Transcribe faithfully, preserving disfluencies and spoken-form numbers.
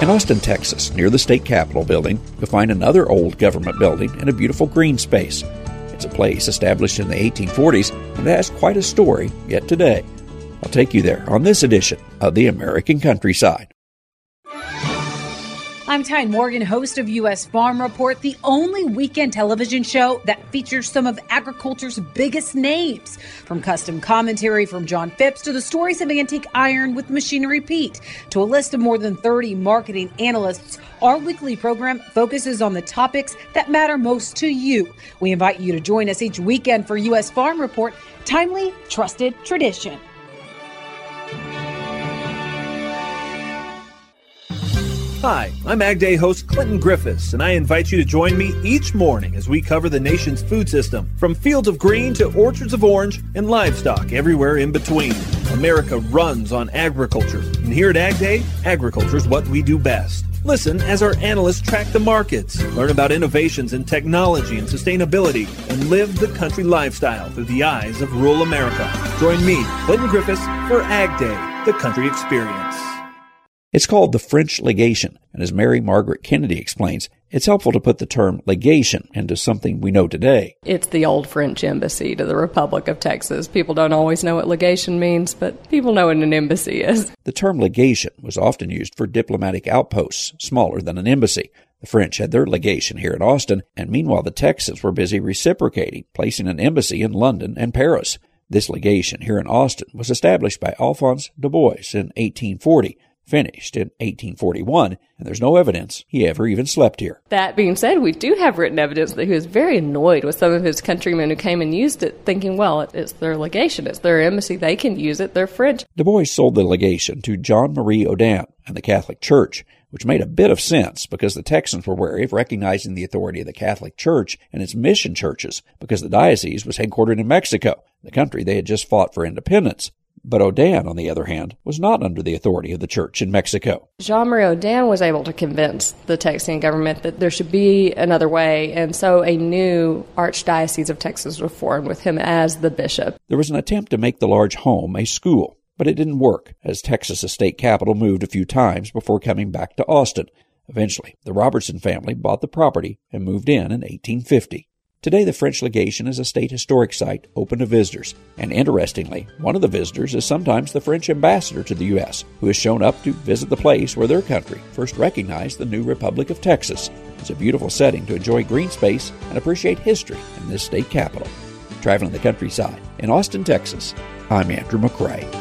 In Austin, Texas, near the state capitol building, you'll find another old government building and a beautiful green space. It's a place established in the eighteen forties and it has quite a story yet today. I'll take you there on this edition of the American Countryside. I'm Tyne Morgan, host of U S Farm Report, the only weekend television show that features some of agriculture's biggest names. From custom commentary from John Phipps to the stories of Antique Iron with Machinery Pete to a list of more than thirty marketing analysts, our weekly program focuses on the topics that matter most to you. We invite you to join us each weekend for U S Farm Report, timely, trusted tradition. Hi, I'm Ag Day host Clinton Griffiths, and I invite you to join me each morning as we cover the nation's food system, from fields of green to orchards of orange and livestock everywhere in between. America runs on agriculture, and here at Ag Day, agriculture is what we do best. Listen as our analysts track the markets, learn about innovations in technology and sustainability, and live the country lifestyle through the eyes of rural America. Join me, Clinton Griffiths, for Ag Day, the country experience. It's called the French legation, and as Mary Margaret Kennedy explains, it's helpful to put the term legation into something we know today. It's the old French embassy to the Republic of Texas. People don't always know what legation means, but people know what an embassy is. The term legation was often used for diplomatic outposts smaller than an embassy. The French had their legation here in Austin, and meanwhile the Texans were busy reciprocating, placing an embassy in London and Paris. This legation here in Austin was established by Alphonse Dubois in eighteen forty. Finished in eighteen forty-one, and there's no evidence he ever even slept here. That being said, we do have written evidence that he was very annoyed with some of his countrymen who came and used it, thinking, well, it's their legation, it's their embassy, they can use it, they're French. Du Bois sold the legation to Jean-Marie Audin and the Catholic Church, which made a bit of sense because the Texans were wary of recognizing the authority of the Catholic Church and its mission churches because the diocese was headquartered in Mexico, the country they had just fought for independence. But Audin, on the other hand, was not under the authority of the church in Mexico. Jean-Marie Audin was able to convince the Texian government that there should be another way, and so a new Archdiocese of Texas was formed with him as the bishop. There was an attempt to make the large home a school, but it didn't work, as Texas' state capital moved a few times before coming back to Austin. Eventually, the Robertson family bought the property and moved in in eighteen fifty. Today, the French legation is a state historic site open to visitors. And interestingly, one of the visitors is sometimes the French ambassador to the U S, who has shown up to visit the place where their country first recognized the new Republic of Texas. It's a beautiful setting to enjoy green space and appreciate history in this state capital. Traveling the countryside in Austin, Texas, I'm Andrew McCrae.